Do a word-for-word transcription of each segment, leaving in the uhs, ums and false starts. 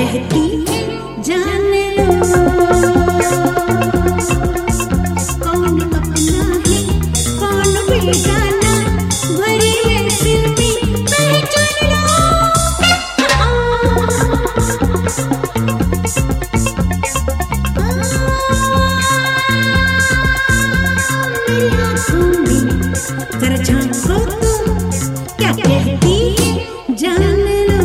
कहती है जान लो, कौन अपना है कौन बेगाना, भरी है सिर में पहचान लो। मेरी आँखों में जरा झांको तुम, क्या कहती है जान लो।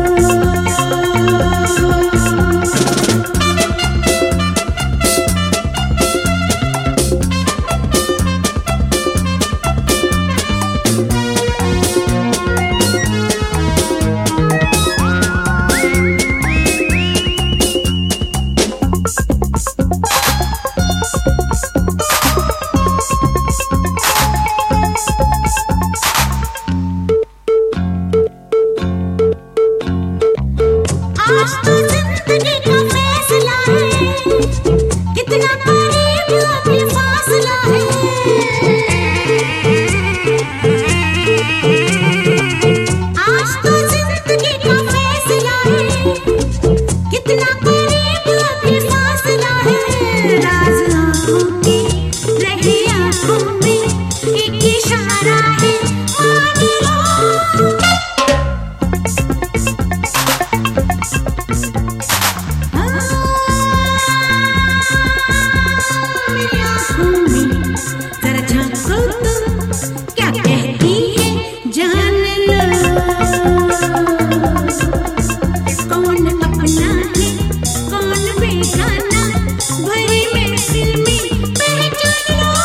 आज तो जिंदगी का फैसला है, कितना करीब अभी फासला है। आज तो जिंदगी का फैसला है, कितना करीब अभी फासला है। राज आँखों के रहे आँखों में एक इशारा है, मान लो। मेरी आँखों में जरा झांको तुम, क्या कहती है जान लो। कौन अपना है कौन बेगाना, भरी महफिल में पहचान लो।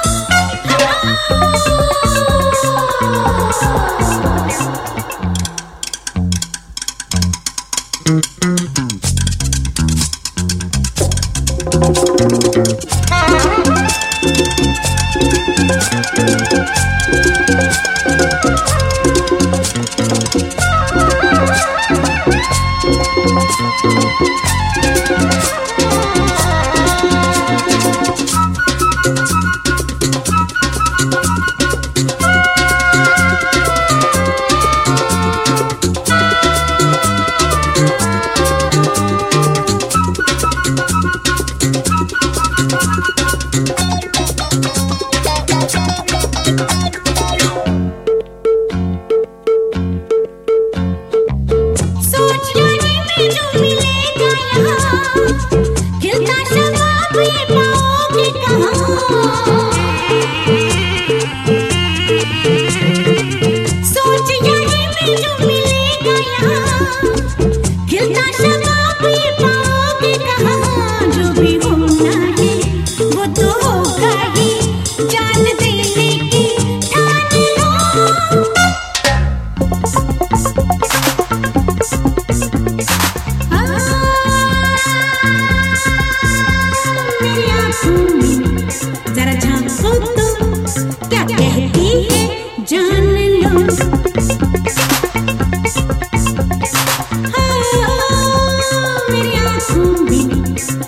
खिलता शबाब ये पाओगे कहाँ। सोच यही में जो मिलेगा यहाँ, खिलता शबाब ये पाओगे कहाँ। जो भी होना है वो तो होगा ही, जान देने की ठान लो। मेरी आँखों में जरा झांको तुम, क्या कहती है जान लो। हाँ, मेरी आँखों में